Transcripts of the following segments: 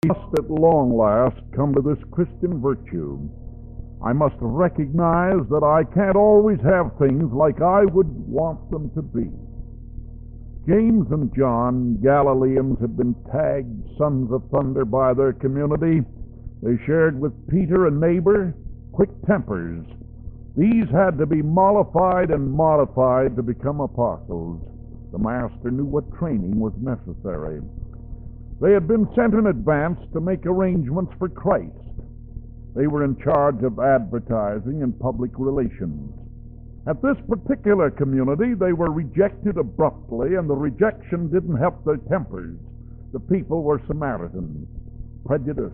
must at long last come to this Christian virtue. I must recognize that I can't always have things like I would want them to be. James and John, Galileans, had been tagged sons of thunder by their community. They shared with Peter, a neighbor, quick tempers. These had to be mollified and modified to become apostles. The master knew what training was necessary. They had been sent in advance to make arrangements for Christ. They were in charge of advertising and public relations. At this particular community, they were rejected abruptly, and the rejection didn't help their tempers. The people were Samaritans. Prejudice,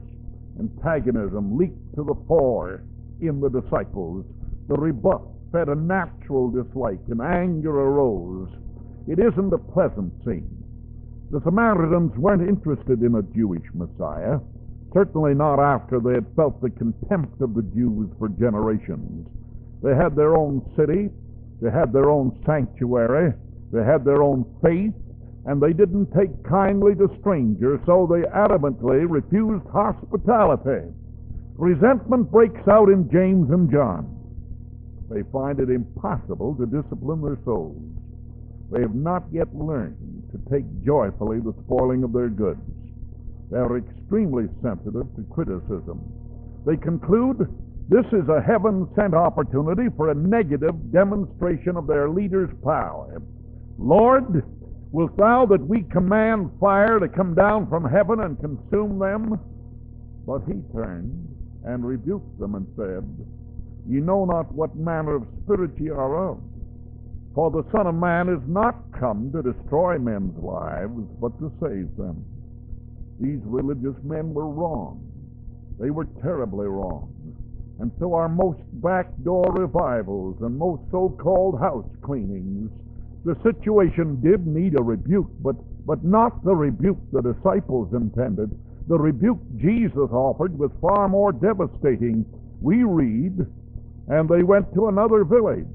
antagonism leaped to the fore in the disciples. The rebuff fed a natural dislike, and anger arose. It isn't a pleasant scene. The Samaritans weren't interested in a Jewish Messiah, certainly not after they had felt the contempt of the Jews for generations. They had their own city, they had their own sanctuary, they had their own faith, and they didn't take kindly to strangers, so they adamantly refused hospitality. Resentment breaks out in James and John. They find it impossible to discipline their souls. They have not yet learned to take joyfully the spoiling of their goods. They are extremely sensitive to criticism. They conclude this is a heaven-sent opportunity for a negative demonstration of their leader's power. Lord, wilt thou that we command fire to come down from heaven and consume them? But he turned and rebuked them and said, Ye know not what manner of spirit ye are of. For the Son of Man is not come to destroy men's lives, but to save them. These religious men were wrong. They were terribly wrong. And so our most backdoor revivals and most so-called house cleanings, the situation did need a rebuke, but not the rebuke the disciples intended. The rebuke Jesus offered was far more devastating. We read, and they went to another village.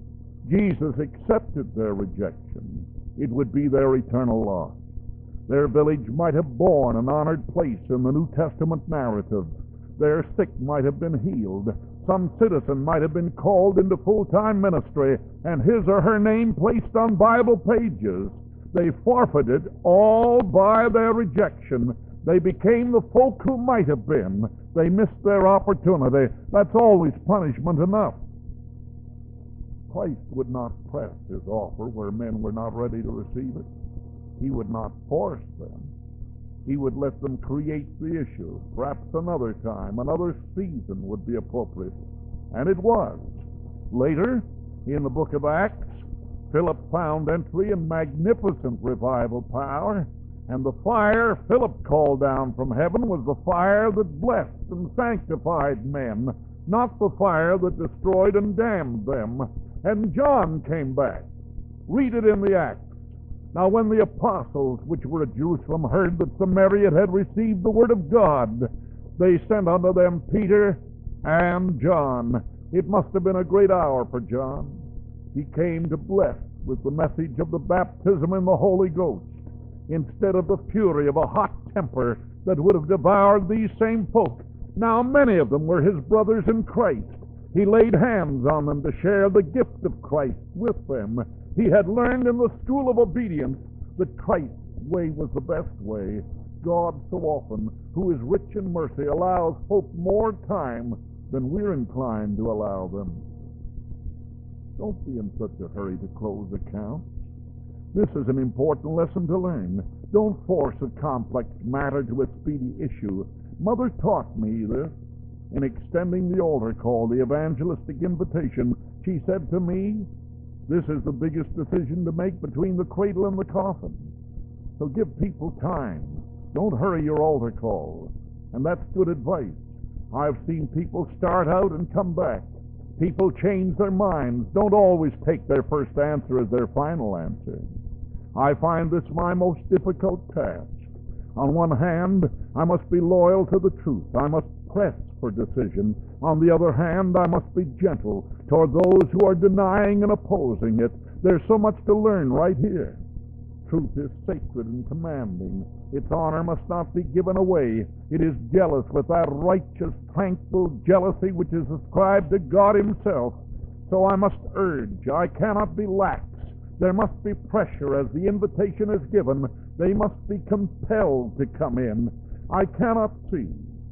Jesus accepted their rejection. It would be their eternal loss. Their village might have borne an honored place in the New Testament narrative. Their sick might have been healed. Some citizen might have been called into full-time ministry and his or her name placed on Bible pages. They forfeited all by their rejection. They became the folk who might have been. They missed their opportunity. That's always punishment enough. Christ would not press his offer where men were not ready to receive it. He would not force them. He would let them create the issue. Perhaps another time, another season would be appropriate. And it was. Later, in the book of Acts, Philip found entry in magnificent revival power, and the fire Philip called down from heaven was the fire that blessed and sanctified men, not the fire that destroyed and damned them. And John came back. Read it in the Acts. Now when the apostles which were at Jerusalem heard that Samaria had received the word of God, they sent unto them Peter and John. It must have been a great hour for John. He came to bless with the message of the baptism in the Holy Ghost, instead of the fury of a hot temper that would have devoured these same folk. Now many of them were his brothers in Christ. He laid hands on them to share the gift of Christ with them. He had learned in the school of obedience that Christ's way was the best way. God so often, who is rich in mercy, allows folk more time than we're inclined to allow them. Don't be in such a hurry to close accounts. This is an important lesson to learn. Don't force a complex matter to a speedy issue. Mother taught me this. In extending the altar call, the evangelistic invitation, she said to me, this is the biggest decision to make between the cradle and the coffin. So give people time. Don't hurry your altar call. And that's good advice. I've seen people start out and come back. People change their minds. Don't always take their first answer as their final answer. I find this my most difficult task. On one hand, I must be loyal to the truth. I must press for decision. On the other hand, I must be gentle toward those who are denying and opposing it. There's so much to learn right here. truth is sacred and commanding. Its honor must not be given away. It is jealous with that righteous, tranquil jealousy which is ascribed to God himself. So I must urge, I cannot be lax. There must be pressure as the invitation is given. They must be compelled to come in. I cannot see.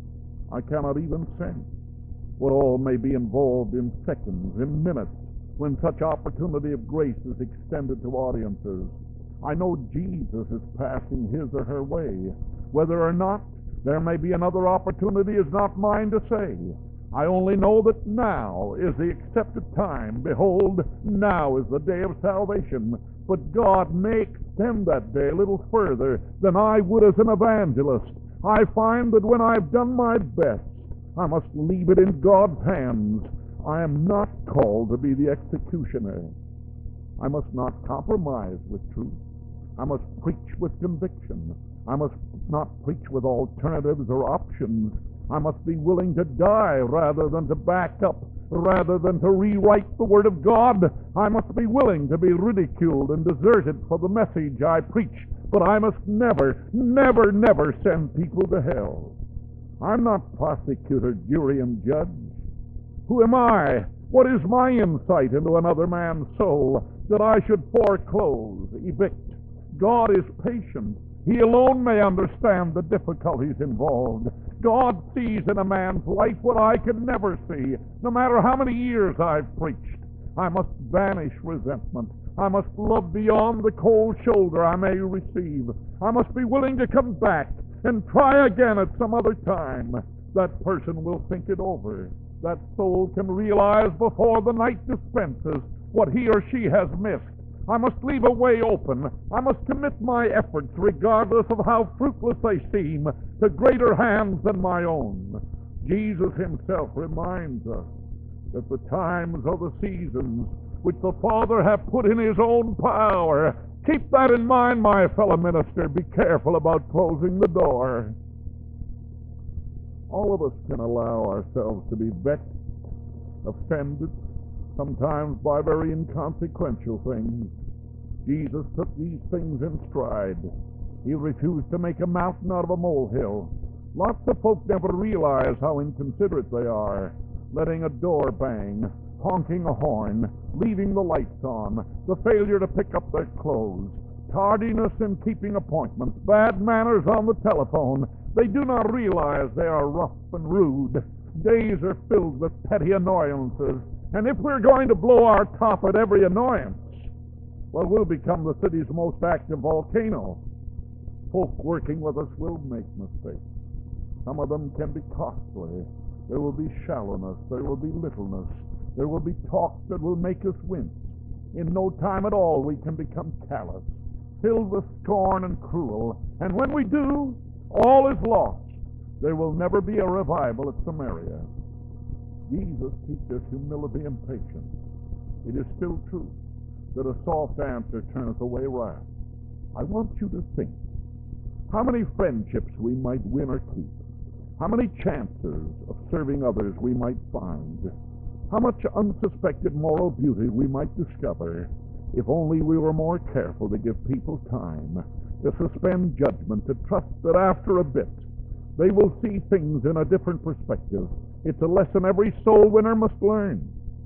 I cannot even sense what all may be involved in seconds, in minutes, when such opportunity of grace is extended to audiences. I know Jesus is passing his or her way. Whether or not there may be another opportunity is not mine to say. I only know that now is the accepted time. Behold, now is the day of salvation. But God may extend that day a little further than I would as an evangelist. I find that when I've done my best, I must leave it in God's hands. I am not called to be the executioner. I must not compromise with truth. I must preach with conviction. I must not preach with alternatives or options. I must be willing to die rather than to back up, rather than to rewrite the Word of God. I must be willing to be ridiculed and deserted for the message I preach, but I must never, never, never send people to hell. I'm not prosecutor, jury, and judge. Who am I? What is my insight into another man's soul that I should foreclose, evict? God is patient. He alone may understand the difficulties involved. God sees in a man's life what I can never see, no matter how many years I've preached. I must banish resentment. I must love beyond the cold shoulder I may receive. I must be willing to come back and try again at some other time. That person will think it over. That soul can realize before the night dispenses what he or she has missed. I must leave a way open. I must commit my efforts, regardless of how fruitless they seem, to greater hands than my own. Jesus himself reminds us that the times are the seasons which the Father hath put in his own power. Keep that in mind, my fellow minister. Be careful about closing the door. All of us can allow ourselves to be vexed, offended, sometimes by very inconsequential things. Jesus took these things in stride. He refused to make a mountain out of a molehill. Lots of folk never realize how inconsiderate they are, letting a door bang, honking a horn, leaving the lights on, the failure to pick up their clothes, tardiness in keeping appointments, bad manners on the telephone. They do not realize they are rough and rude. Days are filled with petty annoyances, and if we're going to blow our top at every annoyance, well, we'll become the city's most active volcano. Folk working with us will make mistakes. Some of them can be costly. There will be shallowness. There will be littleness. There will be talk that will make us wince. In no time at all we can become callous, filled with scorn and cruel. And when we do, all is lost. There will never be a revival at Samaria. Jesus teaches humility and patience. It is still true that a soft answer turneth away wrath. I want you to think how many friendships we might win or keep, how many chances of serving others we might find, how much unsuspected moral beauty we might discover if only we were more careful to give people time, to suspend judgment, to trust that after a bit they will see things in a different perspective. It's a lesson every soul winner must learn.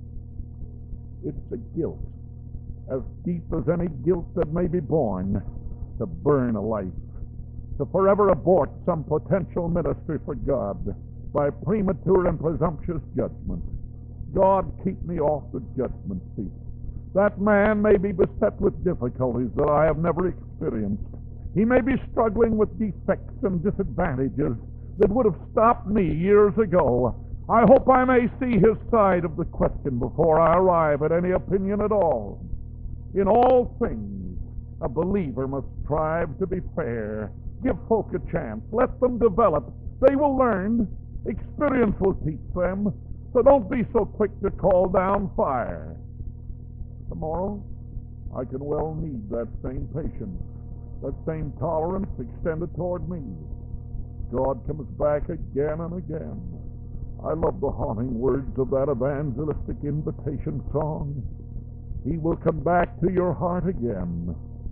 It's a guilt, as deep as any guilt that may be born, to burn a life, to forever abort some potential ministry for God by premature and presumptuous judgment. God, keep me off the judgment seat. That man may be beset with difficulties that I have never experienced. He may be struggling with defects and disadvantages that would have stopped me years ago. I hope I may see his side of the question before I arrive at any opinion at all. In all things, a believer must strive to be fair. Give folk a chance. Let them develop. They will learn. Experience will teach them. So don't be so quick to call down fire. Tomorrow, I can well need that same patience, that same tolerance extended toward me. God comes back again and again. I love the haunting words of that evangelistic invitation song. He will come back to your heart again.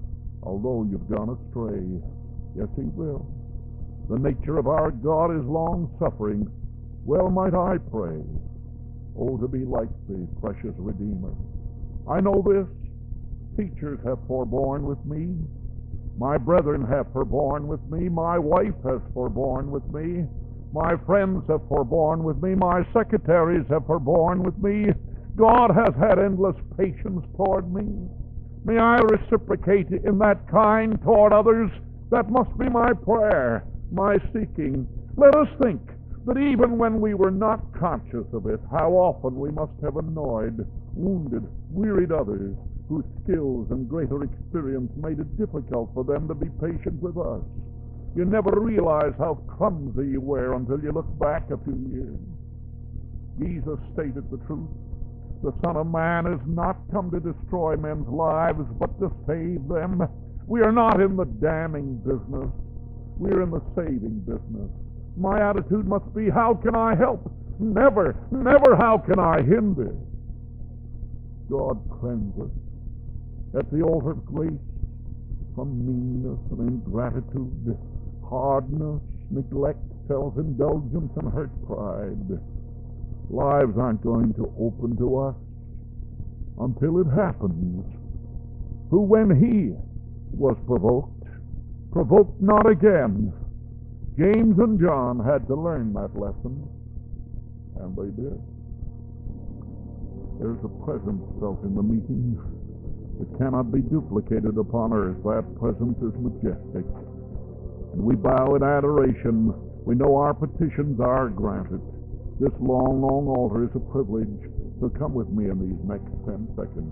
although you've gone astray. Yes, he will. The nature of our God is long-suffering. Well might I pray, oh, to be like the precious Redeemer. I know this. Teachers have forborne with me. My brethren have forborne with me. My wife has forborne with me. My friends have forborne with me. My secretaries have forborne with me. God has had endless patience toward me. May I reciprocate in that kind toward others. That must be my prayer, my seeking. Let us think that even when we were not conscious of it, how often we must have annoyed, wounded, wearied others whose skills and greater experience made it difficult for them to be patient with us. You never realize how clumsy you were until you look back a few years. Jesus stated the truth. The Son of Man is not come to destroy men's lives, but to save them. We are not in the damning business. We are in the saving business. My attitude must be, how can I help? Never, never how can I hinder? God cleanse us at the altar of grace from meanness and ingratitude, hardness, neglect, self-indulgence, and hurt pride. Lives aren't going to open to us until it happens. Who, when he was provoked not again. James and John had to learn that lesson, and they did. There's a presence felt in the meeting. It cannot be duplicated upon earth. That presence is majestic. And we bow in adoration. We know our petitions are granted. This long, long altar is a privilege. So come with me in these next 10 seconds.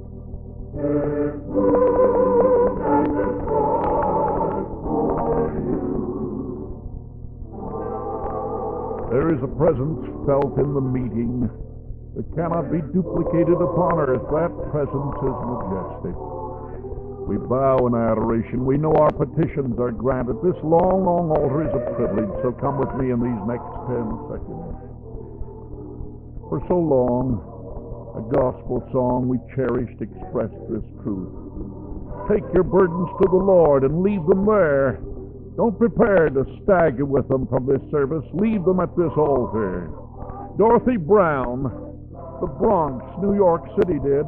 There is a presence felt in the meeting that cannot be duplicated upon earth. That presence is majestic. We bow in adoration. We know our petitions are granted. This long, long altar is a privilege, so come with me in these next 10 seconds. For so long, a gospel song we cherished expressed this truth. Take your burdens to the Lord and leave them there. Don't prepare to stagger with them from this service. Leave them at this altar. Dorothy Brown, the Bronx, New York City did.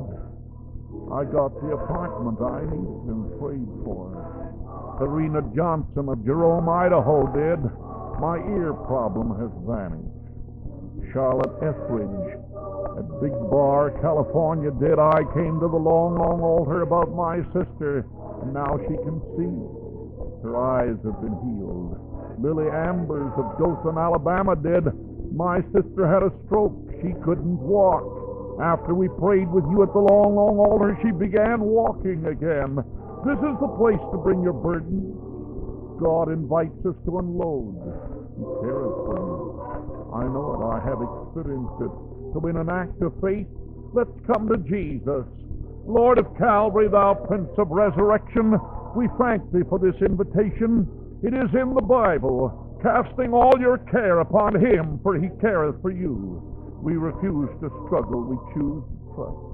I got the apartment I needed and prayed for. Karina Johnson of Jerome, Idaho did. My ear problem has vanished. Charlotte Etheridge at Big Bar, California did. I came to the long, long altar about my sister, and now she can see. Her eyes have been healed. Lily Ambers of Dothan, Alabama did. My sister had a stroke. She couldn't walk. After we prayed with you at the long, long altar, she began walking again. This is the place to bring your burden. God invites us to unload. He cares for you. I know it. I have experienced it. So in an act of faith, let's come to Jesus. Lord of Calvary, thou Prince of Resurrection, we thank thee for this invitation. It is in the Bible, casting all your care upon him, for he careth for you. We refuse to struggle, we choose to trust.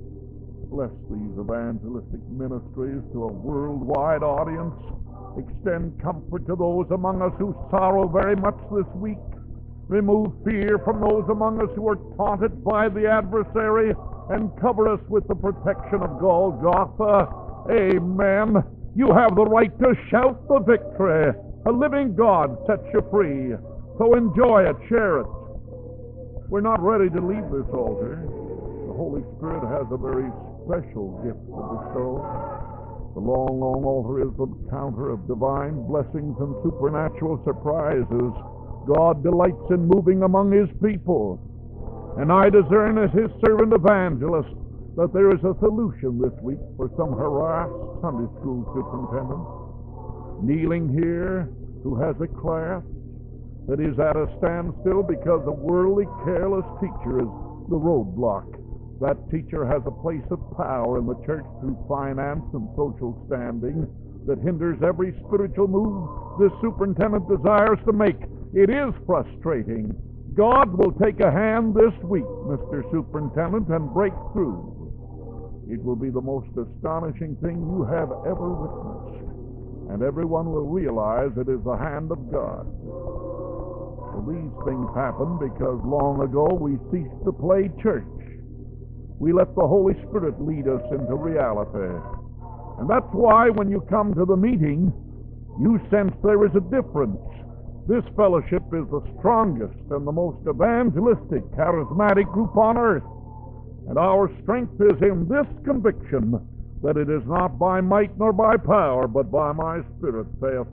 Bless these evangelistic ministries to a worldwide audience. Extend comfort to those among us who sorrow very much this week. Remove fear from those among us who are taunted by the adversary, and cover us with the protection of Golgotha. Amen. You have the right to shout the victory. A living God sets you free. So enjoy it, share it. We're not ready to leave this altar. The Holy Spirit has a very special gift to bestow. The long, long altar is the counter of divine blessings and supernatural surprises. God delights in moving among his people. And I discern as his servant evangelist that there is a solution this week for some harassed Sunday school superintendent. Kneeling here, who has a class that is at a standstill because a worldly, careless teacher is the roadblock. That teacher has a place of power in the church through finance and social standing that hinders every spiritual move this superintendent desires to make. It is frustrating. God will take a hand this week, Mr. Superintendent, and break through. It will be the most astonishing thing you have ever witnessed, and everyone will realize it is the hand of God. Well, these things happen because long ago we ceased to play church. We let the Holy Spirit lead us into reality. And that's why when you come to the meeting, you sense there is a difference. This fellowship is the strongest and the most evangelistic, charismatic group on earth. And our strength is in this conviction that it is not by might nor by power, but by my Spirit, saith